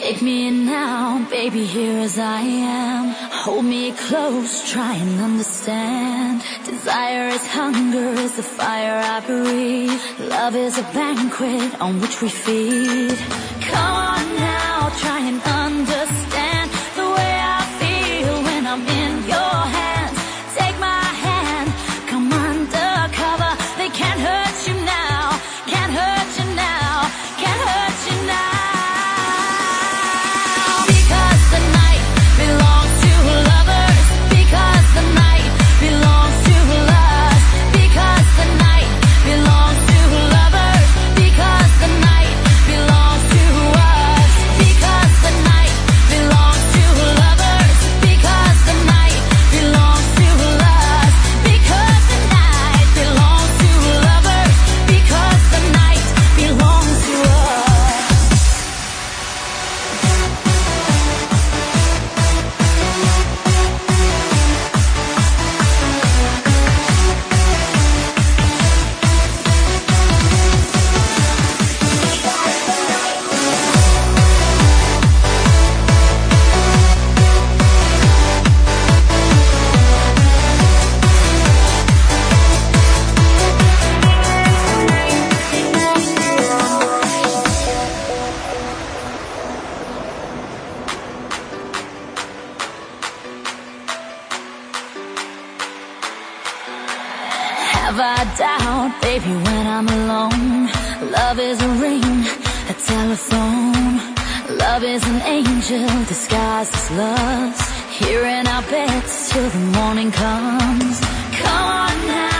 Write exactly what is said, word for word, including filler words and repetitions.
Take me in now, baby, here as I am. Hold me close, try and understand. Desire is hunger, is the fire I breathe. Love is a banquet on which we feed. Come on now, try and understand the way I feel when I'm in your hands. Take my hand, come undercover. They can't hurt you now, can't hurt you now, can't hurt you now. Have I doubt, baby, when I'm alone? Love is a ring, a telephone. Love is an angel disguised as lust, here in our beds till the morning comes. Come on now.